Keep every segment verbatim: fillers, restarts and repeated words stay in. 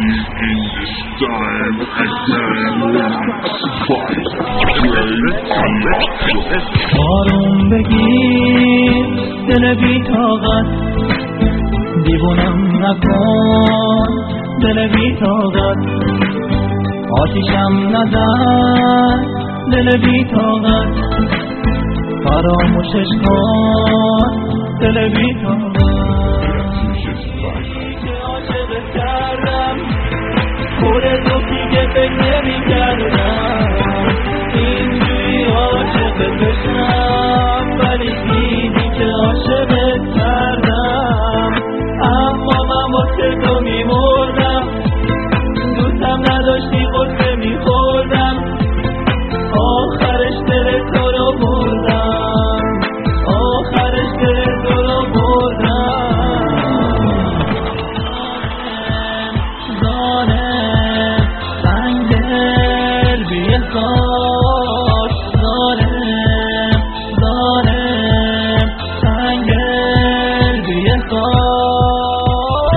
بارون بگیر دل بی طاقت، دیوونم نکن دل بی طاقت، آتیشم نزن دل بی طاقت، فراموشش کن دل بی طاقت. که عاشقت کردم خود تو دیگه فکر نمی کردم، اینجوری عاشقت بشم ولی دیدی که عاشقت کردم. اما من واسه تو می مردم، دوستم نداشتی قصه می خوردم، آخرش دل تو رو بردم، آخرش دل تو رو بردم. ظالم سنگ دل بی خاک، ظالم ظالم سنگ دل بی خاک.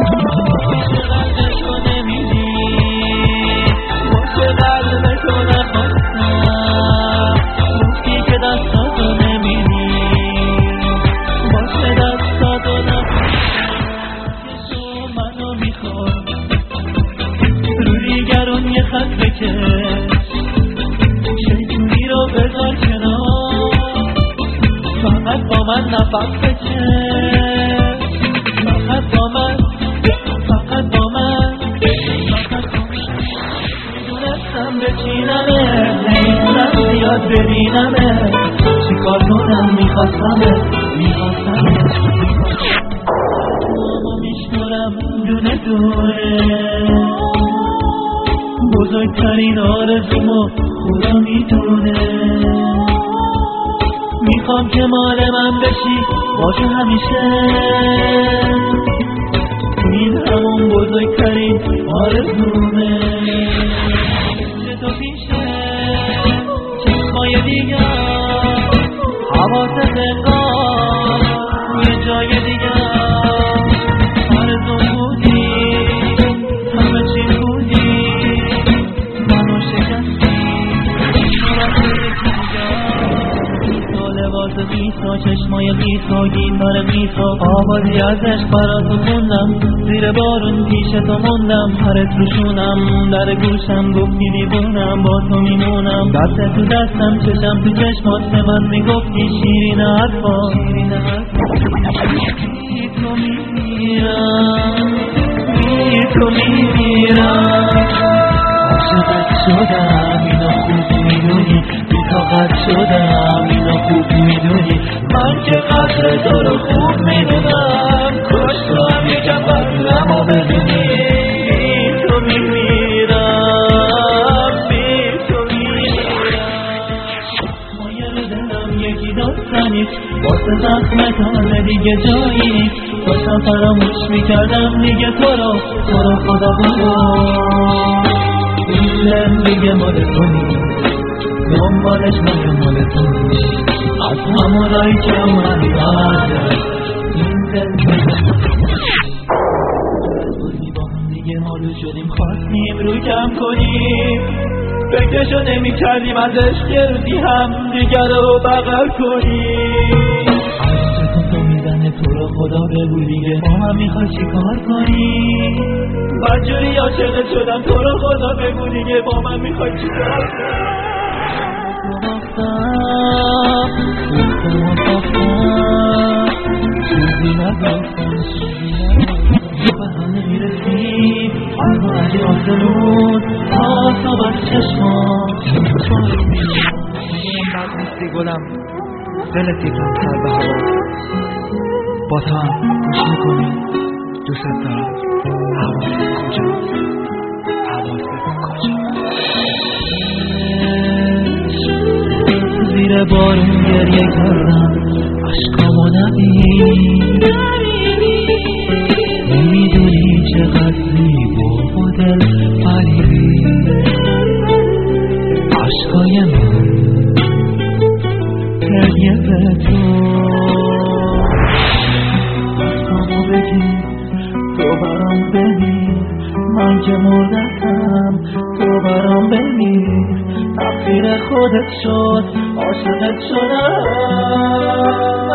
قلبشو نمیدی واسه قلبشو نخواستم، گفتی که دستاتو نمیدی واسه دستاتو نخواستم. که تو منو میخواد رو دیگرون یه خط بکش، شیطونی رو بذار کنار، فقط با من نفس بکش، فقط با من، فقط با من، فقط با من. میدونستم بچینمه، نمیدونم زیاد ببینمه، چیکار کنم میخواستمه، میخواستمه. اما میشنورم دونه دونه، بزرگترین آرزومو خدا میدونه، میخوام که مال من بشی باشه همیشه، این همون بزرگترین آرزومه. چه تو پیشه چشمای دیگر، حواست انگار یه جای دیگر، آرزوم بودی همه چی بودی، منو شکستی لباس قیسا، چشمای قیسا، گیتار قیسا، آوازی ازش براتو خوندم، زیر بارون پیش تو موندم، پرت روشونم در گوشم گفتی دیوونم، با تو میمونم، دست تو دستم چشم تو چشمات، به من میگفتی شیرین حرفا، شیرین حرفا. بی تو میمیرم، بی تو میمیرم، عاشقت شدم اینو خوب میدونی، بی‌طاقت شدم اینو خوب میدونی، من که قدر تو رو خوب میدونم، کاش تو هم یکم قدرمو بدونی. بی تو میمیرم، بی تو میمیرم، مایه رو دلم یکی داستنی، واسه زخمت حاله دیگه جایی نیست، داشتم فراموش میکردم دیگه تو رو، تو رو خدا برو. این دل دیگه مال تو نیست، دنبالش من مال تو نیست، از همون رایی که من یادم، این دل با هم دیگه مالو شدیم، خواستیم رو کم کنیم، فکرشو نمی کردیم ازش یه روزی هم دیگر رو بغل کنیم. عشق تو میزنه تو رو خدا بگو دیگه با هم میخوای چی کار کنی، بدجوری عاشقت شدم تو رو خدا بگو دیگه با من میخوای چی کار کنی. چیزی نگفتم، چیزی به هم نمیرسیم، از ولی آسمون آساب از چشمان چون میگیم بد نیستی گلم، دلت یکم تر به هوا، با تا هم گوش میکنی دوست دارم، حواست کجا، حواست کجا. زیر بارون گریه کردم، عشقامو نبینی، نمیدونی چقدر زیبا و دل فریبی، عشقای من گریه به تو، عشقامو بگی تو برام ببین، من که مردم تو برام بمیر، تقدیر خودت شد عاشقت شدم.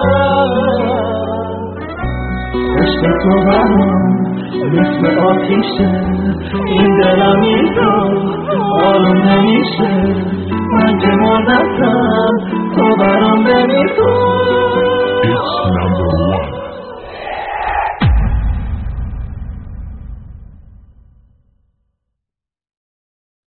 عشق تو برام مثل آتیشه، این دلم اینجا آروم نمیشه. من که مردم تو برام بمیر، تو